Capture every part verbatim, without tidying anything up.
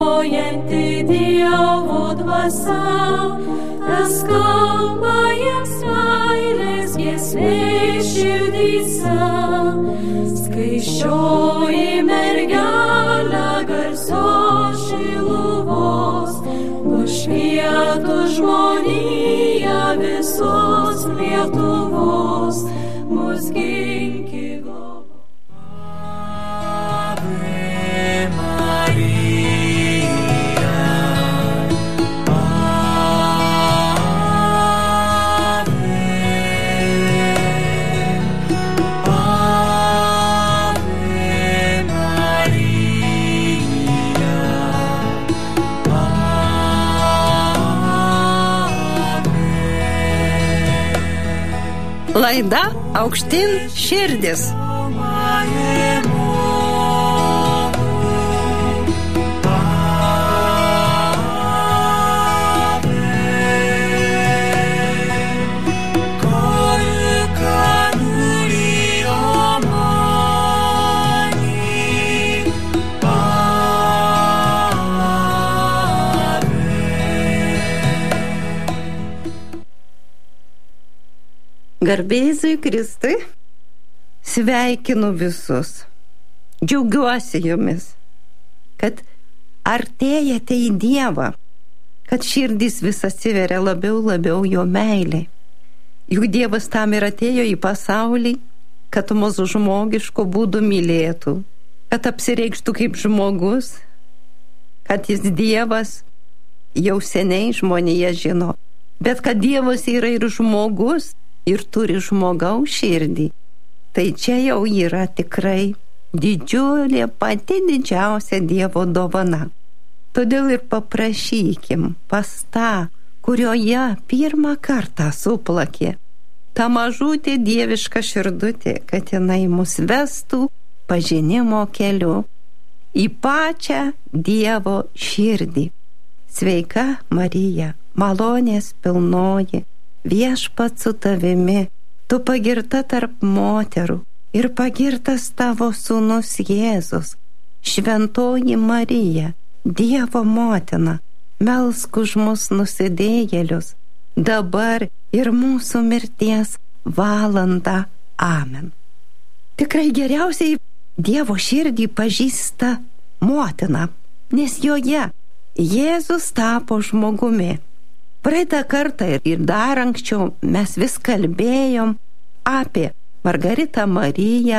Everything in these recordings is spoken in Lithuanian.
Dievo dvasia, tas kalba jiems meilės giesmės širdyse. Skaisčioji mergelė garsios Šiluvos, nušvietų žmoniją visos Lietuvos, mus ginki globos. Laida Aukštyn širdis. Garbėzui Kristui, sveikinu visus, džiaugiuosi jumis, kad artėjate į Dievą, kad širdys vis atsiveria labiau labiau jo meilė. Juk Dievas tam ir atėjo į pasaulį, kad mūsų žmogiško būdu mylėtų, kad apsireikštų kaip žmogus, kad jis Dievas jau seniai žmonija žino, bet kad Dievas yra ir žmogus, ir turi žmogaus širdį, tai čia jau yra tikrai didžiulė, pati didžiausia Dievo dovana. Todėl ir paprašykim pas tą, kurioje pirmą kartą suplakė ta mažutė dieviška širdutė, kad jinai mus vestų pažinimo keliu į pačią Dievo širdį. Sveika Marija, malonės pilnoji, Viešpats su tavimi, tu pagirta tarp moterų ir pagirtas tavo sūnus Jėzus. Šventoji Marija, Dievo motina, melsk už mus nusidėjėlius, dabar ir mūsų mirties valandą. Amen. Tikrai geriausiai Dievo širdį pažįsta motina, nes joje Jėzus tapo žmogumi. Praeitą kartą ir dar anksčiau mes vis kalbėjom apie Margaritą Mariją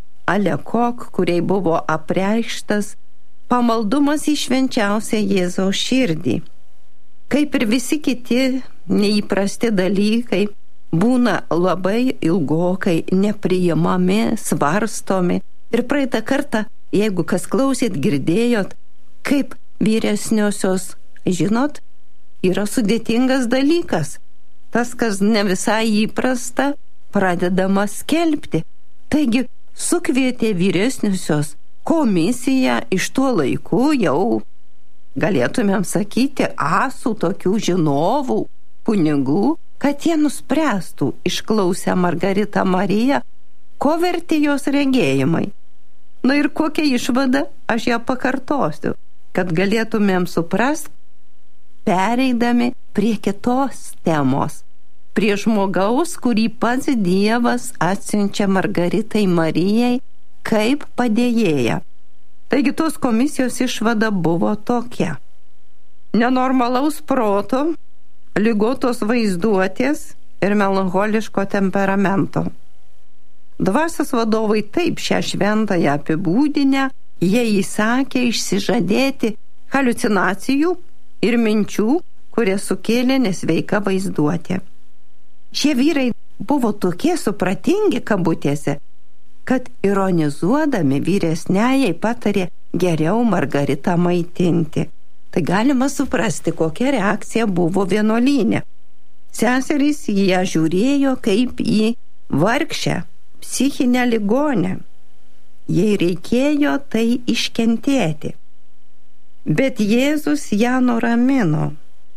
Alekok, kuriai buvo apreikštas pamaldumas į švenčiausią Jėzaus širdį. Kaip ir visi kiti neįprasti dalykai, būna labai ilgokai nepriimami, svarstomi. Ir praeitą kartą, jeigu kas klausėt, girdėjot, kaip vyresniosios, žinot, yra sudėtingas dalykas. Tas, kas ne visai įprasta, pradedama skelbti. Taigi sukvietė vyresniusios komisiją iš tuo laiku jau, galėtumėm sakyti, asų tokių žinovų, kunigų, kad jie nuspręstų, išklausę Margaritą Mariją, ko verti jos regėjimai. Na ir kokia išvada, aš ją pakartosiu, kad galėtumėm suprasti, pereidami prie kitos temos, prie žmogaus, kurį pats Dievas atsiunčia Margaritai Marijai kaip padėjėja. Taigi tos komisijos išvada buvo tokia: nenormalaus proto, ligotos vaizduotės ir melancholiško temperamento. Dvasios vadovai taip šią šventąją apibūdinę, jie įsakė išsižadėti haliucinacijų ir minčių, kurie sukėlė nesveika vaizduotė. Šie vyrai buvo tokie supratingi kabutėse, kad ironizuodami vyresniajai patarė geriau Margaritą maitinti. Tai galima suprasti, kokia reakcija buvo vienuolyne. Seserys ją žiūrėjo kaip į vargšę, psichinę ligonę. Jai reikėjo tai iškentėti. Bet Jėzus ją nuramino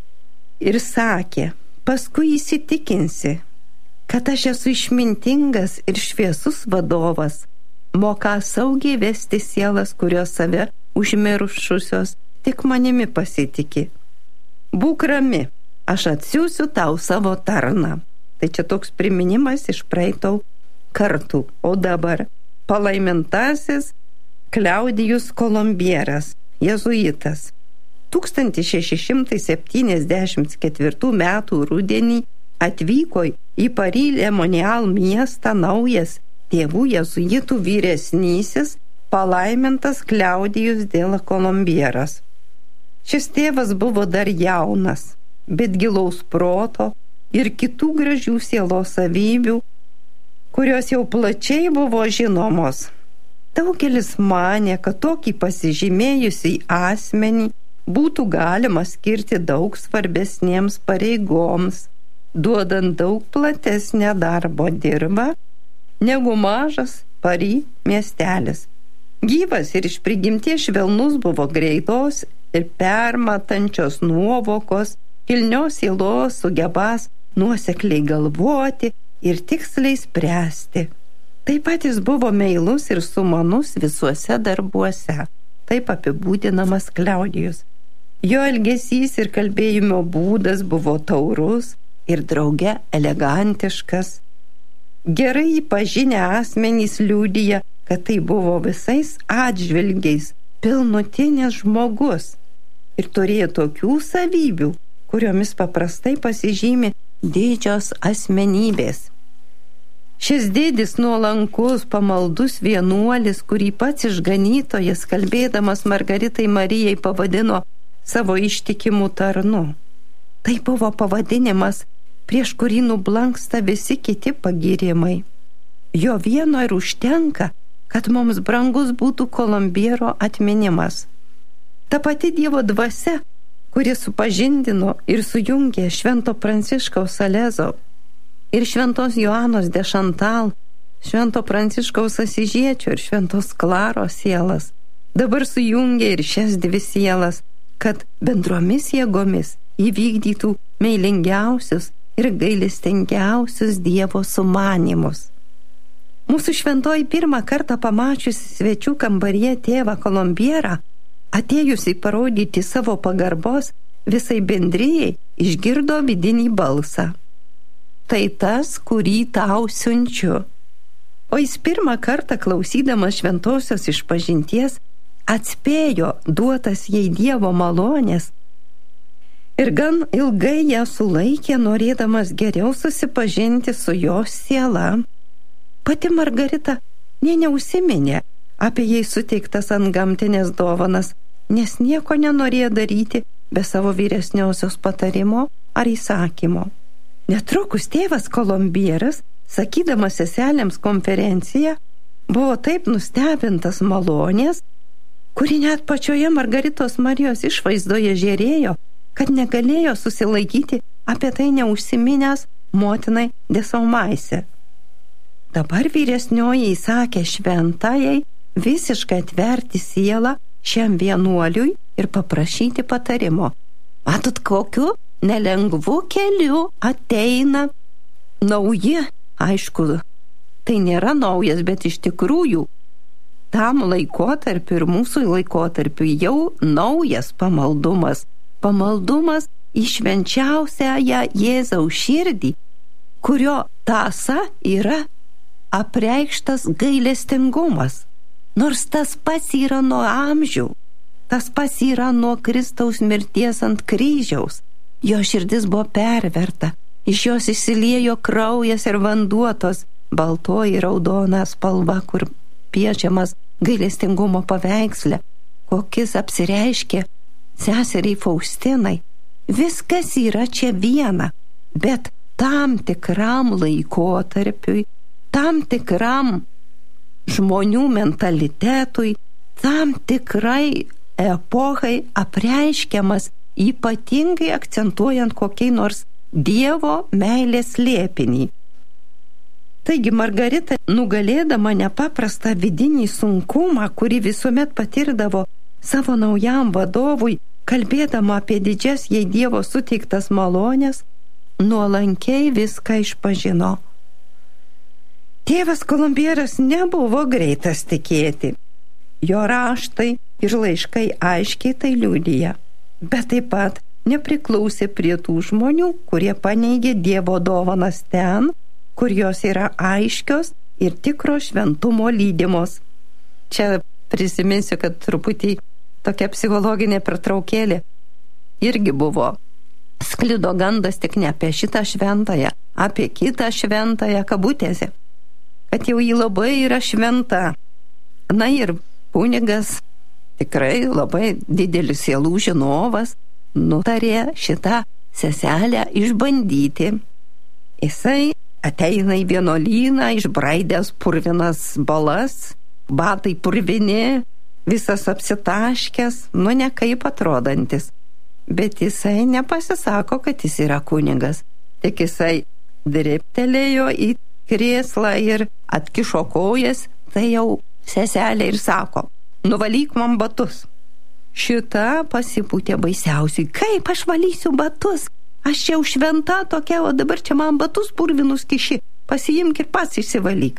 ir sakė: paskui įsitikinsi, kad aš esu išmintingas ir šviesus vadovas, moka saugiai vesti sielas, kurios save užmiršusios tik manimi pasitiki. Būk rami, aš atsiųsiu tau savo tarną. Tai čia toks priminimas iš praeitų kartų. O dabar palaimintasis Kliaudijus Kolombieras, jėzuitas. tūkstantis šeši šimtai septyniasdešimt ketvirtų metų rudenį atvyko į Paris-le-Monial miestą naujas tėvų jėzuitų vyresnysis palaimintas Kliaudijus de la Kolombieras. Šis tėvas buvo dar jaunas, bet gilaus proto ir kitų gražių sielos savybių, kurios jau plačiai buvo žinomos. Daugelis manė, kad tokį pasižymėjusį asmenį būtų galima skirti daug svarbesniems pareigoms, duodant daug platesnę darbo dirbą negu mažas Paris miestelis. Gyvas ir iš prigimties švelnus buvo greitos ir permatančios nuovokos, kilnios sielos sugebas nuosekliai galvoti ir tiksliai spręsti. Taip pat jis buvo meilus ir sumanus visuose darbuose. Taip apibūdinamas Kliaudijus. Jo elgesys ir kalbėjimo būdas buvo taurus ir drauge elegantiškas. Gerai jį pažinę asmenys liudija, kad tai buvo visais atžvilgiais pilnutinis žmogus ir turėjo tokių savybių, kuriomis paprastai pasižymi didžios asmenybės. Šis didis nuolankus, pamaldus vienuolis, kurį pats išganytojas, kalbėdamas Margaritai Marijai, pavadino savo ištikimų tarnu. Tai buvo pavadinimas, prieš kurį nublanksta visi kiti pagyrimai. Jo vieno ir užtenka, kad mums brangus būtų Kolombiero atminimas. Ta pati Dievo dvasia, kuri supažindino ir sujungė Švento Pranciškaus Salezo ir Šventos Joanos de Chantal, Švento Pranciškaus Asižiečio ir Šventos Klaros sielas, dabar sujungė ir šias dvi sielas, kad bendromis jėgomis įvykdytų meilingiausius ir gailestingiausius Dievo sumanymus. Mūsų šventoji pirmą kartą pamačiusi svečių kambaryje tėvą Kolombierą, atėjusi parodyti savo pagarbos visai bendrijai, išgirdo vidinį balsą. Tai tas, kurį tau siunčiu. O jis pirmą kartą klausydamas šventosios išpažinties atspėjo duotas jai Dievo malonės ir gan ilgai ją sulaikė, norėdamas geriau susipažinti su jos siela. Pati Margarita nė neužsiminė apie jai suteiktas antgamtinės dovanas, nes nieko nenorėjo daryti be savo vyresniosios patarimo ar įsakymo. Netrukus tėvas Kolombieras, sakydamas seselėms konferenciją, buvo taip nustebintas malonės, kuri net pačioje Margaritos Marijos išvaizdoje žėrėjo, kad negalėjo susilaikyti apie tai neužsiminęs motinai de Saumaise. Dabar vyresnioji įsakė šventajai visiškai atverti sielą šiam vienuoliui ir paprašyti patarimo. Matot, kokiu nelengvu keliu ateina nauji, aišku, tai nėra naujas, bet iš tikrųjų tam laikotarpiu ir mūsų laikotarpiu jau naujas pamaldumas. Pamaldumas į švenčiausiąją Jėzaus širdį, kurio tąsa yra apreikštas gailestingumas. Nors tas pats yra nuo amžių, tas pats yra nuo Kristaus mirties ant kryžiaus. Jo širdis buvo perverta, iš jos išsiliejo kraujas ir vanduo, tos baltoji raudona spalva, kur piešiamas gailestingumo paveiksle, kokis apsireiškė seseriai Faustinai. Viskas yra čia viena, bet tam tikram laikotarpiui, tam tikram žmonių mentalitetui, tam tikrai epochai apreiškiamas, ypatingai akcentuojant kokiai nors Dievo meilės slėpinį. Taigi Margarita, nugalėdama nepaprastą vidinį sunkumą, kurį visuomet patirdavo savo naujam vadovui, kalbėdama apie didžias jai Dievo suteiktas malonės, nuolankiai viską išpažino. Tėvas Kolombieras nebuvo greitas tikėti. Jo raštai, ir laiškai aiškiai tai liudija. Bet taip pat nepriklausė prie tų žmonių, kurie paneigė Dievo dovanas ten, kur jos yra aiškios ir tikro šventumo lydimos. Čia prisiminsiu, kad truputį tokia psichologinė pertraukėlė irgi buvo. Sklido gandas tik ne apie šitą šventąją, apie kitą šventąją kabutėse, kad jau jį labai yra šventa. Na ir kunigas, tikrai labai didelis sielų žinovas, nutarė šitą seselę išbandyti. Jisai ateina į vienuolyną, išbraidęs purvinas balas, batai purvini, visas apsitaškęs, nu ne kaip atrodantis. Bet jisai nepasisako, kad jis yra kunigas. Tik jisai drėptelėjo į krėslą ir atkišo kojas, tai jau seselė ir sako, nuvalyk man batus. Šita pasipūtė baisiausiai, kaip aš valysiu batus? Aš čia jau šventa tokia, o dabar čia man batus purvinus kiši, pasiimk ir pats išsivalyk.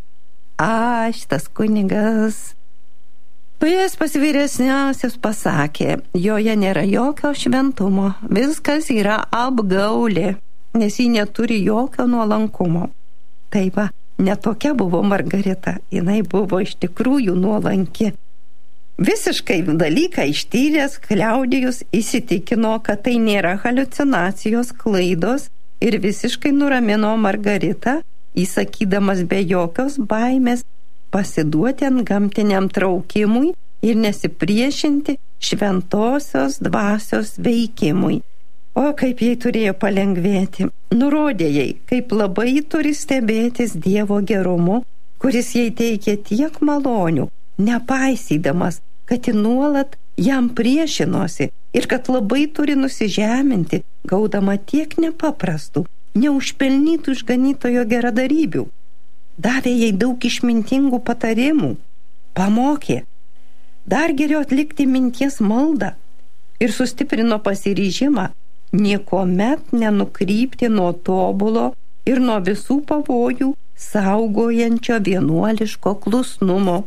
A, šitas kunigas... Paės pas vyresniausias pasakė, joje nėra jokio šventumo, viskas yra apgaulė, nes ji neturi jokio nuolankumo. Tai va, netokia buvo Margarita, jinai buvo iš tikrųjų nuolanki. Visiškai dalyką ištyręs, Kliaudijus įsitikino, kad tai nėra haliucinacijos, klaidos ir visiškai nuramino Margaritą, įsakydamas be jokios baimės pasiduoti ant gamtiniam traukimui ir nesipriešinti šventosios dvasios veikimui. O kaip jai turėjo palengvėti. Nurodė jai, kaip labai turi stebėtis Dievo gerumu, kuris jai teikė tiek malonių, nepaisydamas, kad ji nuolat jam priešinosi ir kad labai turi nusižeminti, gaudama tiek nepaprastų, neužpelnytų išganytojo geradarybių. Davė jai daug išmintingų patarimų, pamokė, dar geriau atlikti minties maldą ir sustiprino pasiryžimą niekuomet nenukrypti nuo tobulo ir nuo visų pavojų saugojančio vienuoliško klusnumo.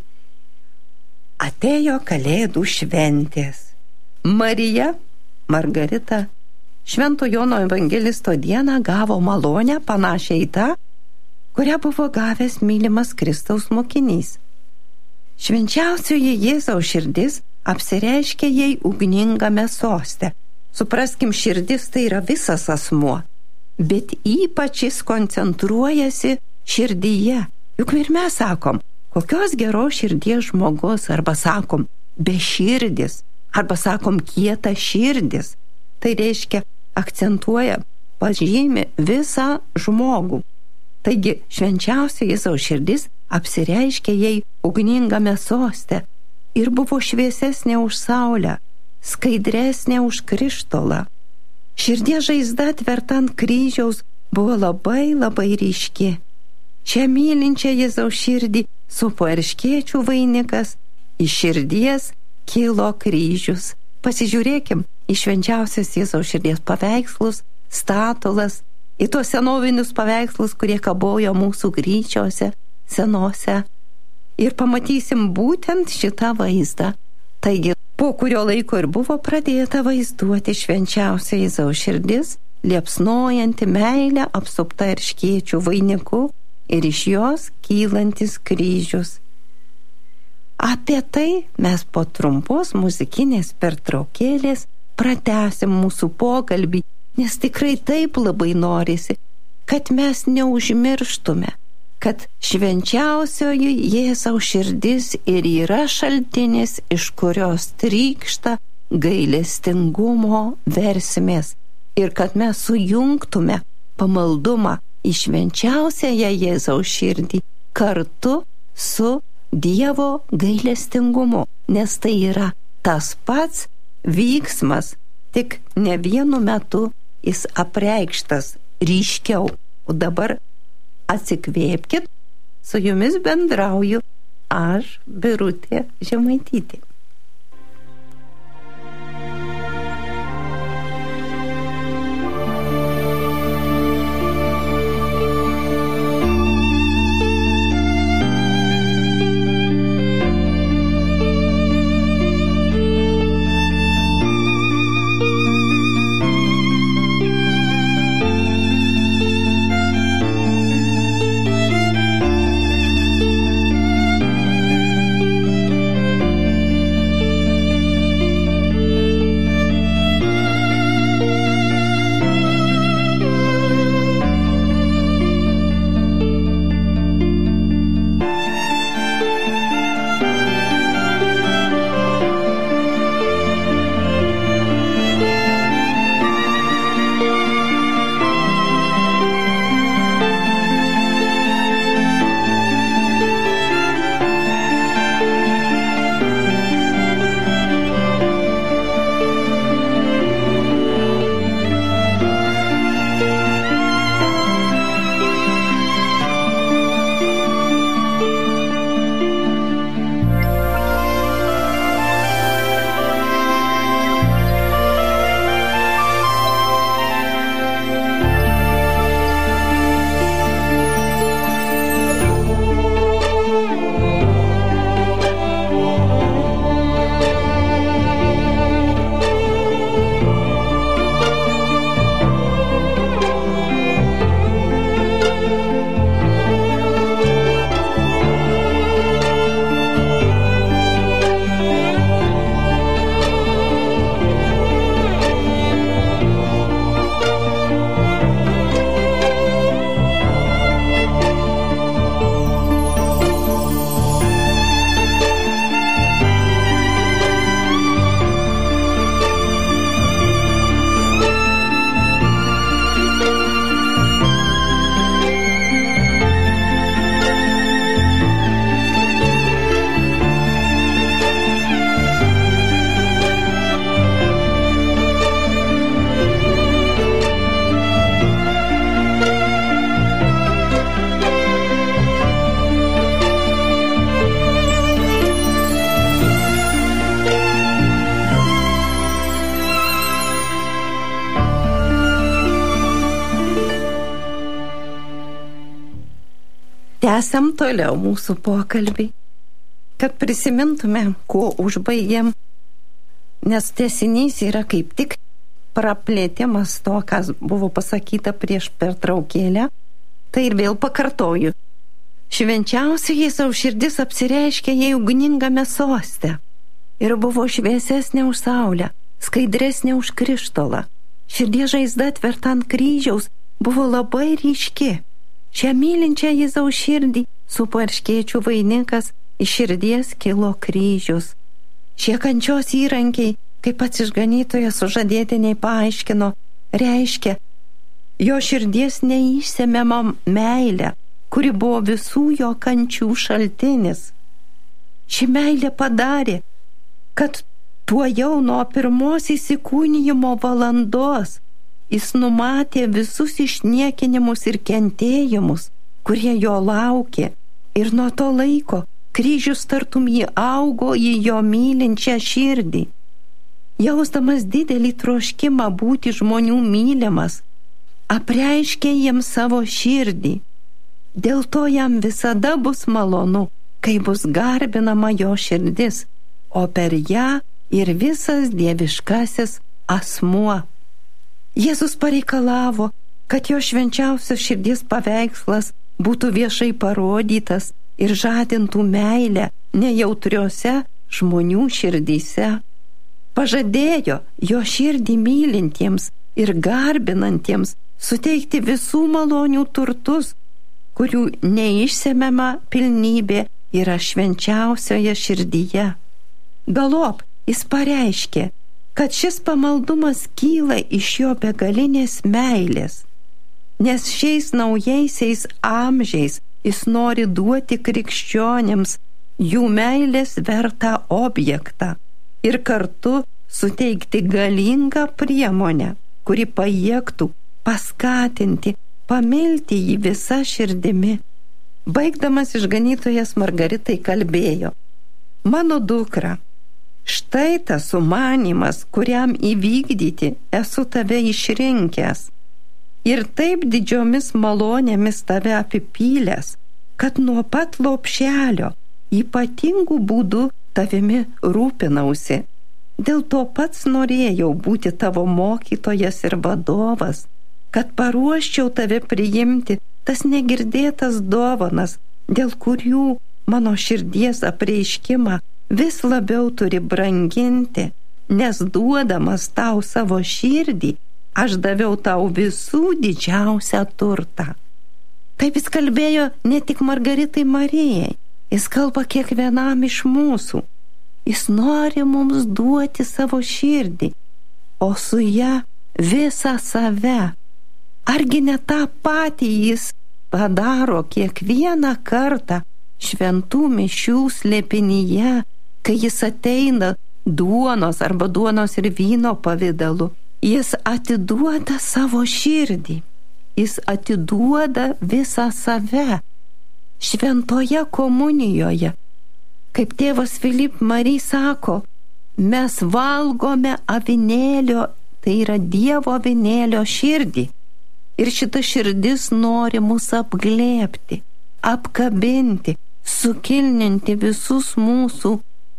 Atėjo Kalėdų šventės. Marija, Margarita, Švento Jono evangelisto dieną gavo malonę panašią į tą, kurią buvo gavęs mylimas Kristaus mokinys. Švenčiausioji Jėzaus širdis apsireiškė jai ugningame soste. Supraskim, širdis tai yra visas asmuo, bet ypač jis koncentruojasi širdyje. Juk ir mes sakom, kokios geros širdies žmogus, arba sakom, beširdis, arba sakom, kieta širdis. Tai reiškia, akcentuoja, pažymi visą žmogų. Taigi, švenčiausia Jėzaus širdis apsireiškė jai ugningame soste ir buvo šviesesnė už saulę, skaidresnė už krištolą. Širdies žaizda tverta ant kryžiaus buvo labai labai ryški. Šią mylinčią Jėzaus širdį supo erškėčių vainikas, iš širdies kilo kryžius. Pasižiūrėkim į švenčiausias Jėzaus širdies paveikslus, statulas, į tuos senovinius paveikslus, kurie kabojo mūsų gryčiose, senose. Ir pamatysim būtent šitą vaizdą. Taigi, po kurio laiko ir buvo pradėta vaizduoti švenčiausia Jėzaus širdis, liepsnojanti meilę apsupta erškėčių vainiku ir iš jos kylantis kryžius. Apie tai mes po trumpos muzikinės pertraukėlės pratęsim mūsų pokalbį, nes tikrai taip labai norisi, kad mes neužmirštume, kad švenčiausioji Jėzaus širdis ir yra šaltinis, iš kurios trykšta gailestingumo versmės, ir kad mes sujungtume pamaldumą į švenčiausiąją Jėzaus širdį kartu su Dievo gailestingumu, nes tai yra tas pats vyksmas, tik ne vienu metu jis apreikštas ryškiau. O dabar atsikvėpkit, su jumis bendrauju aš, Birutė Žemaitytė. Tęsiam toliau mūsų pokalbį, kad prisimintume, kuo užbaigėm, nes tęsinys yra kaip tik praplėtimas to, kas buvo pasakyta prieš pertraukėlę. Tai ir vėl pakartoju. Švenčiausia Jėzaus širdis apsireiškė jai ugningame soste ir buvo šviesesnė už saulę, skaidresnė už krištolą. Širdies žaizda atverta ant kryžiaus buvo labai ryški. Šią mylinčią Jėzaus širdį supo erškėčių vainikas, iš širdies kilo kryžius. Šie kančios įrankiai, kaip pats išganytojas sužadėtiniai paaiškino, reiškia jo širdies neišsemiamą meilę, kuri buvo visų jo kančių šaltinis. Ši meilė padarė, kad tuo jau nuo pirmos įsikūnijimo valandos jis numatė visus išniekinimus ir kentėjimus, kurie jo laukė, ir nuo to laiko kryžius tartum jį augo į jo mylinčią širdį. Jausdamas didelį troškimą būti žmonių mylimas, apreiškė jiems savo širdį. Dėl to jam visada bus malonu, kai bus garbinama jo širdis, o per ją ir visas dieviškasis asmuo. Jėzus pareikalavo, kad jo švenčiausios širdies paveikslas būtų viešai parodytas ir žadintų meilę nejautriose žmonių širdyse. Pažadėjo jo širdį mylintiems ir garbinantiems suteikti visų malonių turtus, kurių neišsemiama pilnybė yra švenčiausioje širdyje. Galop jis pareiškė, kad šis pamaldumas kyla iš jo begalinės meilės, nes šiais naujaisiais amžiais jis nori duoti krikščionėms jų meilės vertą objektą ir kartu suteikti galingą priemonę, kuri pajėgtų paskatinti, pamilti jį visą širdimi. Baigdamas išganytojas Margaritai kalbėjo: mano dukra, štai tas sumanymas, kuriam įvykdyti esu tave išrinkęs ir taip didžiomis malonėmis tave apipylęs, kad nuo pat lopšelio ypatingų būdų tavimi rūpinausi. Dėl to pats norėjau būti tavo mokytojas ir vadovas, kad paruoščiau tave priimti tas negirdėtas dovanas, dėl kurių mano širdies apreiškimą vis labiau turi branginti, nes duodamas tau savo širdį, aš daviau tau visų didžiausią turtą. Taip jis kalbėjo ne tik Margaritai Marijai, jis kalba kiekvienam iš mūsų. Jis nori mums duoti savo širdį, o su ją visą save. Argi ne tą patį jis padaro kiekvieną kartą šventų mišių slėpinyje, kai jis ateina duonos arba duonos ir vyno pavidalu. Jis atiduoda savo širdį, jis atiduoda visą save. Šventoje komunijoje, kaip tėvas Filip Marij sako, mes valgome avinėlio, tai yra Dievo avinėlio širdį. Ir šita širdis nori mus apglėbti, apkabinti, sukilninti visus mūsų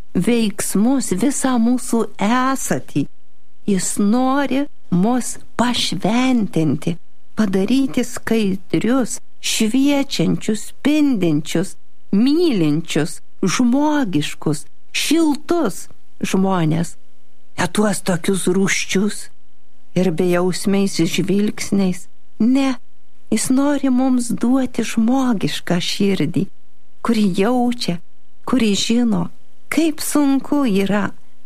veiksmus, visą mūsų esatį. Jis nori mus pašventinti, padaryti skaidrius, šviečiančius, spindinčius, mylinčius, žmogiškus, šiltus žmonės, ne tuos tokius rūsčius ir bejausmiais žvilgsniais. Ne, jis nori mums duoti žmogišką širdį, kuri jaučia, kuri žino, kaip sunku yra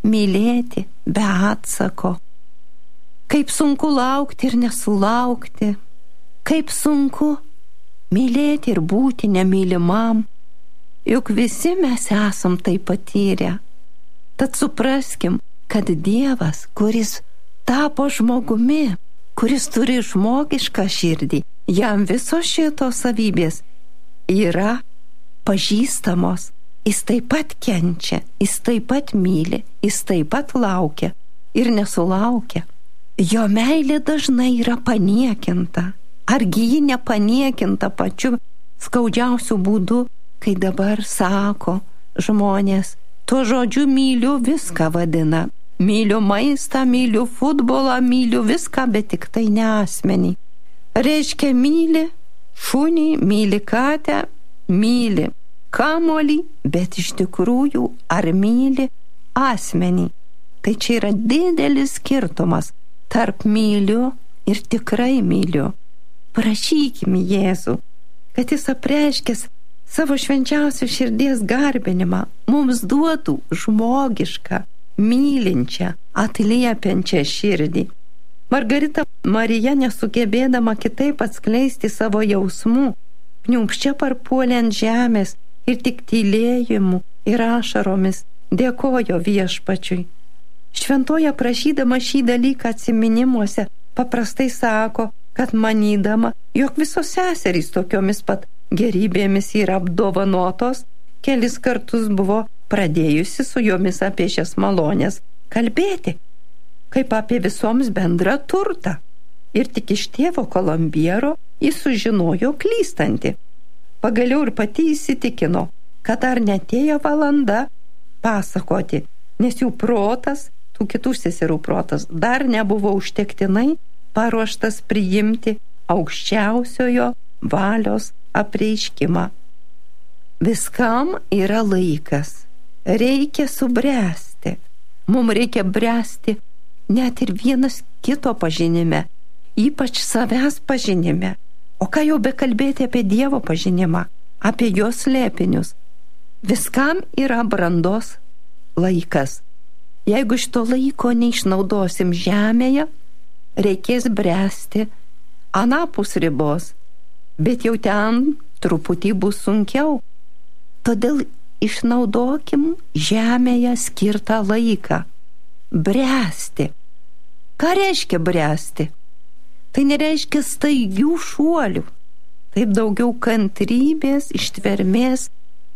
mylėti be atsako, kaip sunku laukti ir nesulaukti, kaip sunku mylėti ir būti nemylimam, juk visi mes esam tai patyrę. Tad supraskim, kad Dievas, kuris tapo žmogumi, kuris turi žmogišką širdį, jam visos šitos savybės yra pažįstamos. Jis taip pat kenčia, jis taip pat myli, jis taip pat laukia ir nesulaukia. Jo meilė dažnai yra paniekinta. Argi ji nepaniekinta pačiu skaudžiausių būdų, kai dabar sako žmonės, tuo žodžiu myliu viską vadina. Myliu maistą, myliu futbolą, myliu viską, bet tik tai ne asmenį. Reiškia myli šunį, myli katę, myli kamuolį, bet iš tikrųjų ar myli asmenį. Tai čia yra didelis skirtumas tarp myliu ir tikrai myliu. Prašykime Jėzų, kad jis apreiškęs savo švenčiausią širdies garbinimą mums duotų žmogišką, mylinčią, atliepiančią širdį. Margarita Marija, nesugebėdama kitaip atskleisti savo jausmų, kniūbsčia parpuolė ant žemės ir tik tylėjimu ir ašaromis dėkojo Viešpačiui. Šventoji, prašydama šį dalyką atsiminimuose, paprastai sako, kad manydama, jog visos seserys tokiomis pat gerybėmis yra apdovanotos, kelis kartus buvo pradėjusi su jomis apie šias malonės kalbėti, kaip apie visoms bendrą turtą. Ir tik iš tėvo Kolombiero jis sužinojo klystanti. Pagaliau ir pati įsitikino, kad dar netėjo valanda pasakoti, nes jų protas, tų kitų seserų protas, dar nebuvo užtektinai paruoštas priimti aukščiausiojo valios apreiškimą. Viskam yra laikas. Reikia subręsti. Mums reikia bręsti net ir vienas kito pažinime, ypač savęs pažinime. O ką jau bekalbėti apie Dievo pažinimą, apie jo slėpinius. Viskam yra brandos laikas. Jeigu šito laiko neišnaudosim žemėje, reikės bręsti anapus ribos, bet jau ten truputį bus sunkiau. Todėl išnaudokim žemėje skirtą laiką. Bręsti. Ką reiškia bręsti? Tai nereiškia staigių šuolių. Taip daugiau kantrybės, ištvermės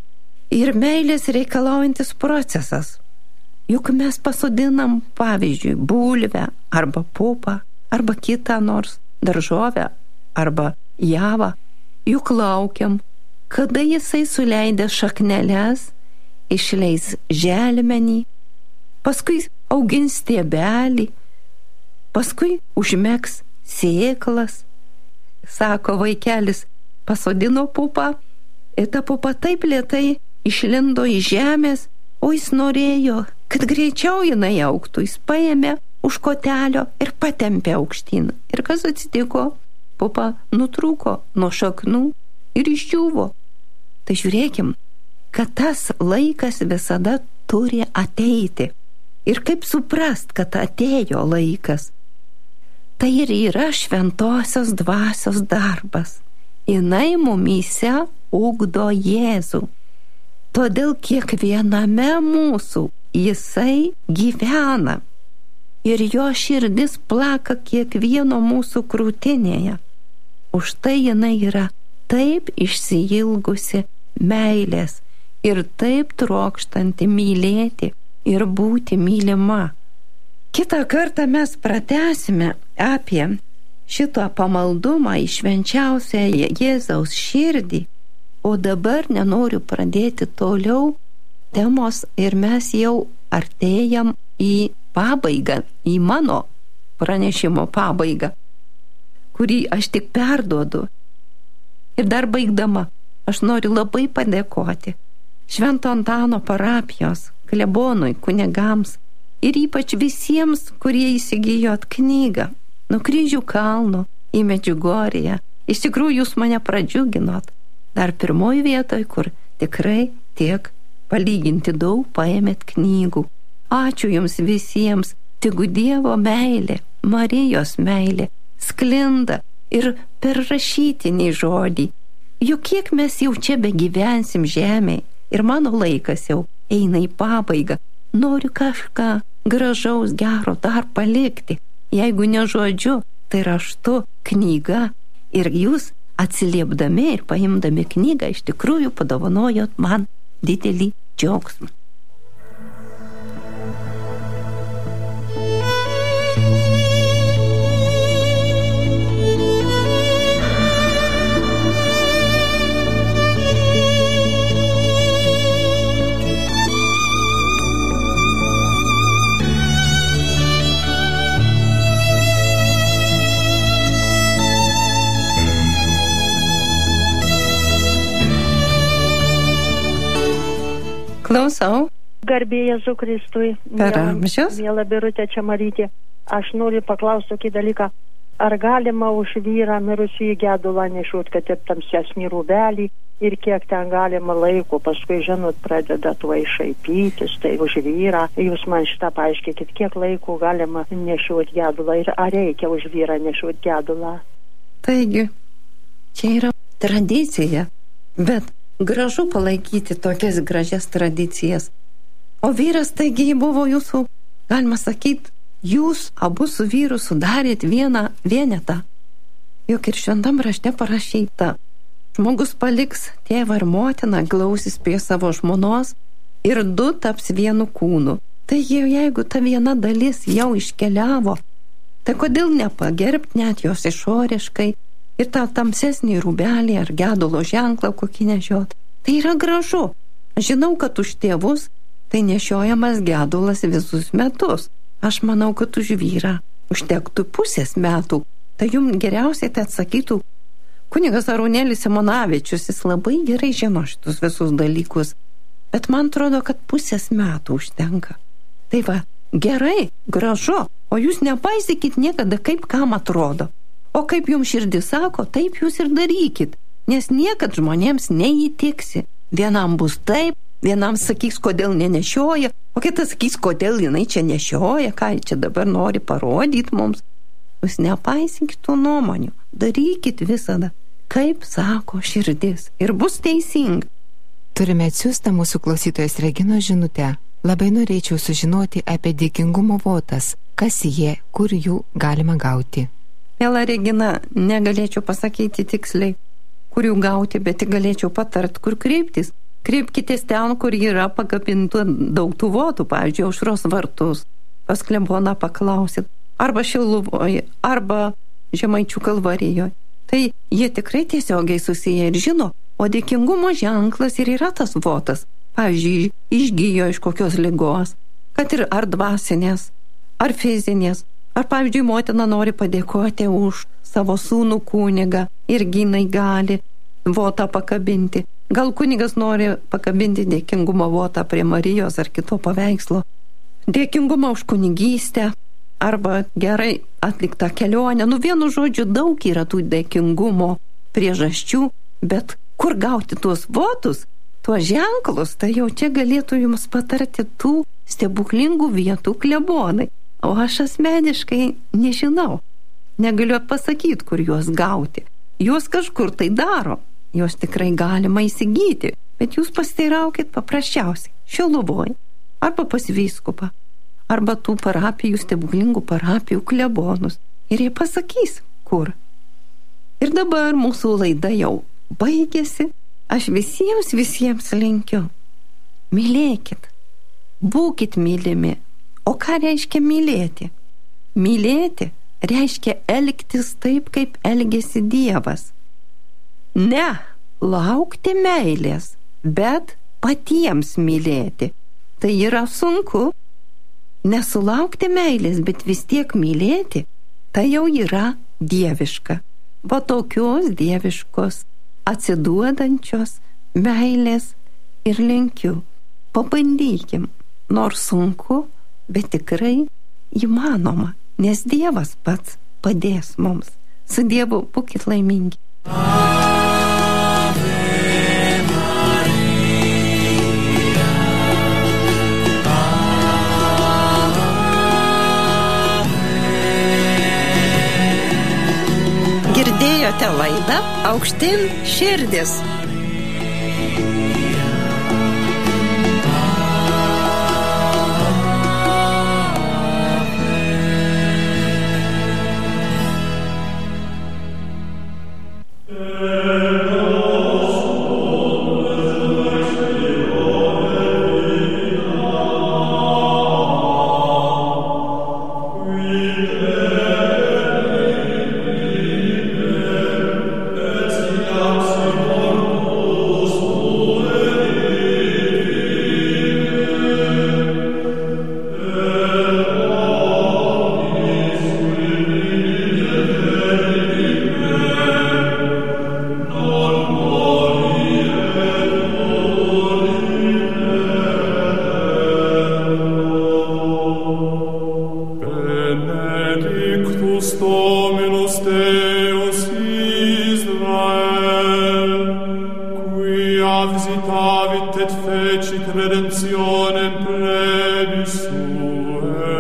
ir meilės reikalaujantis procesas. Juk mes pasodinam, pavyzdžiui, bulvę arba pupą, arba kitą nors daržovę arba javą. Juk laukiam, kada jisai suleidė šakneles, išleis želmenį, paskui augins stiebelį, paskui užmegs sėklas. Sako vaikelis, pasodino pupą ir ta pupa taip lėtai išlindo iš žemės, o jis norėjo, kad greičiau jinai augtų. Jis paėmė už kotelio ir patempė aukštyn. Ir kas atsitiko? Pupa nutrūko nuo šaknų ir išdžiūvo. Tai žiūrėkim, kad tas laikas visada turi ateiti. Ir kaip suprast, kad atėjo laikas? Tai ir yra šventosios dvasios darbas. Jinai mumyse ugdo Jėzų. Todėl kiekviename mūsų jisai gyvena. Ir jo širdis plaka kiekvieno mūsų krūtinėje. Už tai jinai yra taip išsiilgusi meilės ir taip trokštanti mylėti ir būti mylima. Kitą kartą mes pratęsime apie šitą pamaldumą į švenčiausią Jėzaus širdį, o dabar nenoriu pradėti toliau temos ir mes jau artėjam į pabaigą, į mano pranešimo pabaigą, kurį aš tik perduodu. Ir dar baigdama, aš noriu labai padėkoti Švento Antano parapijos klebonui, kunigams ir ypač visiems, kurie įsigijot knygą Nuo kryžių kalno į Medžiugorję. Iš tikrųjų, jūs mane pradžiuginot. Dar pirmoji vietoj, kur tikrai tiek palyginti daug paėmėt knygų. Ačiū jums visiems. Tegu Dievo meilė, Marijos meilė sklinda ir per rašytinį žodį. Juk kiek mes jau čia begyvensim žemėje ir mano laikas jau eina į pabaigą. Noriu kažką gražaus, gero dar palikti. Jeigu ne žodžiu, tai raštu, knyga. Ir jūs atsiliepdami ir paimdami knygą iš tikrųjų padovanojot man didelį džiaugsmą. Klausau. Garbė Jėzui Kristui. Per amžius. Miela Birutė, čia Marytė. Aš noriu paklausti tokį dalyką. Ar galima už vyrą mirusį gedulą nešiot, kad ir tamsesnį rūbelį ir kiek ten galima laiko, paskui, žinot, pradeda tuo išaipytis, tai už vyrą. Jūs man šitą paaiškikit, kiek laiko galima nešiot gedulą ir ar reikia už vyrą nešiot gedulą? Taigi, čia yra tradicija, bet gražu palaikyti tokias gražias tradicijas. O vyras, taigi, buvo jūsų, galima sakyti, jūs abu su vyru sudarėt vieną vienetą. Juk ir šventam rašte parašyta, žmogus paliks tėvą ir motiną, glausis prie savo žmonos ir du taps vienu kūnu. Taigi, jeigu ta viena dalis jau iškeliavo, tai kodėl nepagerbt net jos išoriškai ir tą tamsesnį rūbelį ar gedulo ženklą kokį nešiot? Tai yra gražu. Žinau, kad už tėvus tai nešiojamas gedulas visus metus. Aš manau, kad už vyrą užtektų pusės metų. Tai jums geriausiai tai atsakytų kunigas Arūnėlis Simonavičius. Jis labai gerai žino šitus visus dalykus. Bet man atrodo, kad pusės metų užtenka. Tai va, gerai, gražu. O jūs nepaisykit niekada, kaip kam atrodo. O kaip jums širdis sako, taip jūs ir darykit. Nes niekad žmonėms neįtiksi. Vienam bus taip, vienam sakys, kodėl nenešioja, o kitas sakys, kodėl jinai čia nešioja, ką čia dabar nori parodyti mums. Jūs nepaisinkit tų nuomonių. Darykit visada, kaip sako širdis. Ir bus teisinga. Turime atsiųstą mūsų klausytojos Reginos žinutę. Labai norėčiau sužinoti apie dėkingumo votas. Kas jie, kur jų galima gauti? Miela Regina, negalėčiau pasakyti tiksliai, kur jų gauti, bet tik galėčiau patart, kur kreiptis. Kreipkitės ten, kur yra pakabintų daug tų votų, pavyzdžiui, Aušros vartus. Pas kleboną paklausit. Arba Šiluvoje, arba Žemaičių Kalvarijoje. Tai jie tikrai tiesiogiai susiję ir žino, o dėkingumo ženklas ir yra tas votas. Pavyzdžiui, išgijo iš kokios ligos, kad ir ar dvasinės, ar fizinės, ar pavyzdžiui, motina nori padėkoti už savo sūnų kunigą ir jinai gali votą pakabinti. Gal kunigas nori pakabinti dėkingumo votą prie Marijos ar kito paveikslo. Dėkingumą už kunigystę arba gerai atliktą kelionę. Nu, vienu žodžiu, daug yra tų dėkingumo priežasčių, bet kur gauti tuos votus, tuos ženklus, tai jau čia galėtų jums patarti tų stebuklingų vietų klebonai. O aš asmeniškai nežinau. Negaliu pasakyti, kur juos gauti. Juos kažkur tai daro. Juos tikrai galima įsigyti. Bet jūs pasiteiraukit paprasčiausiai. Šiluvoj. Arba pas vyskupą. Arba tų parapijų, stebuklingų parapijų klebonus. Ir jie pasakys, kur. Ir dabar mūsų laida jau baigėsi. Aš visiems, visiems linkiu. Mylėkit. Būkit mylimi. O ką reiškia mylėti? Mylėti reiškia elgtis taip, kaip elgėsi Dievas. Ne laukti meilės, bet patiems mylėti. Tai yra sunku. Nesulaukti meilės, bet vis tiek mylėti, tai jau yra dieviška. Va tokios dieviškos, atsiduodančios meilės ir linkiu. Pabandykim, nors sunku, bet tikrai įmanoma, nes Dievas pats padės mums. Su Dievu būkit laimingi. Ave Marija, Ave. Girdėjote laidą Aukštyn širdis. Benedictus Dominus Deus Israel, quia visitavit et fecit redemptionem plebis suae.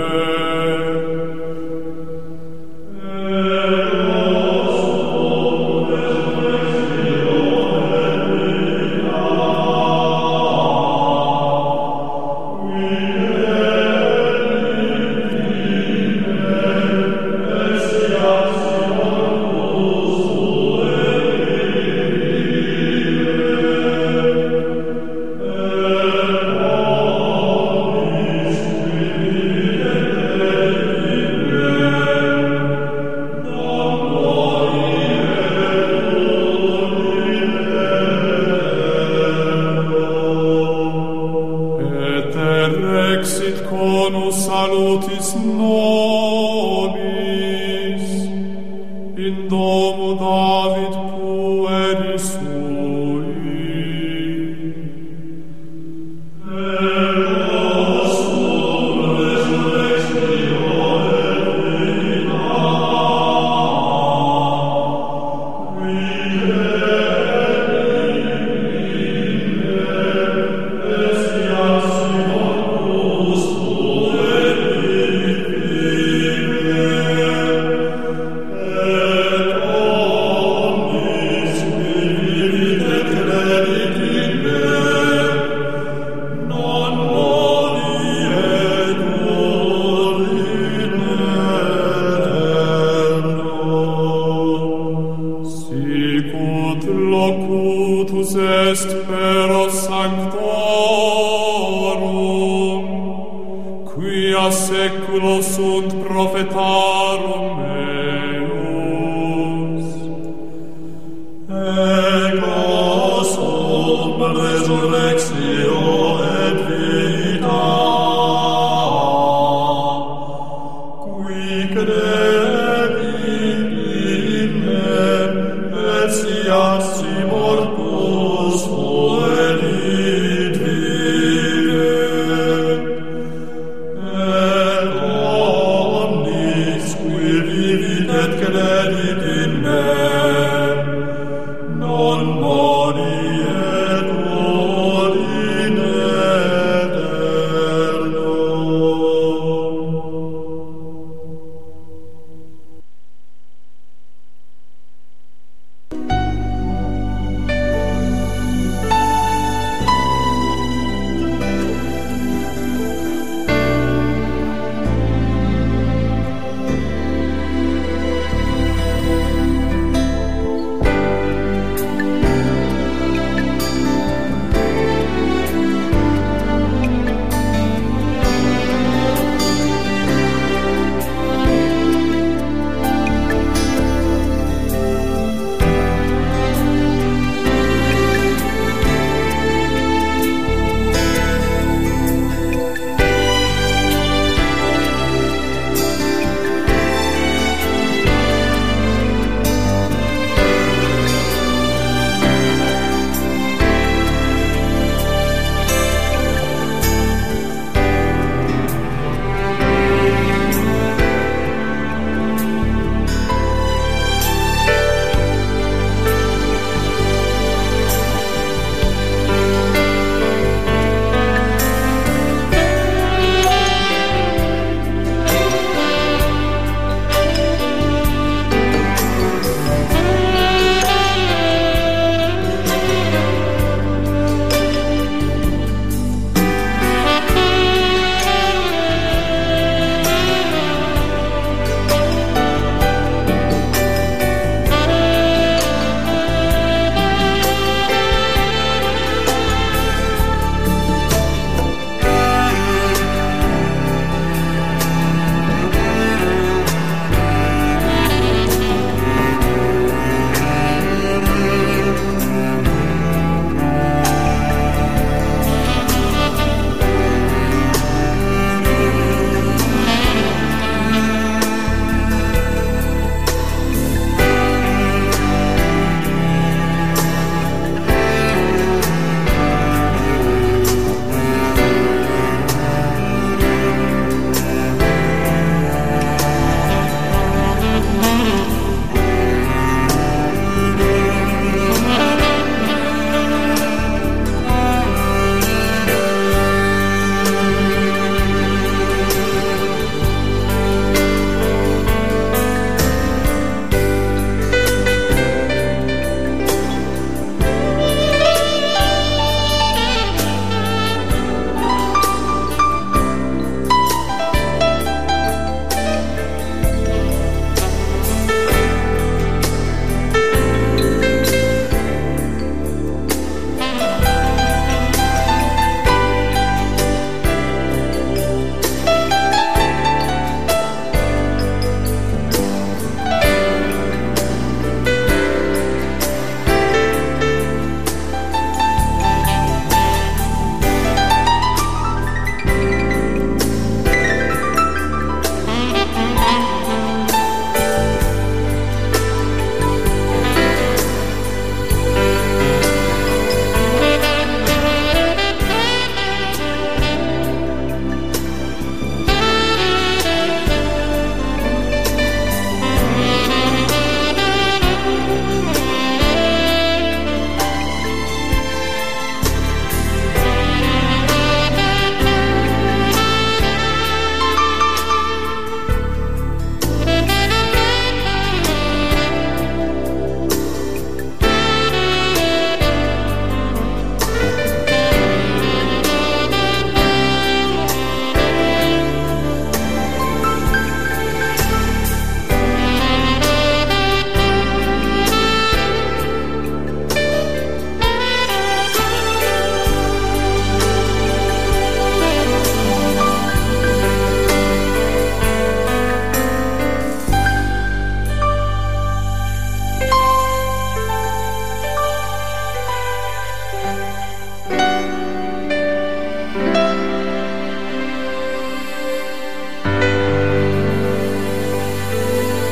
Resurrexio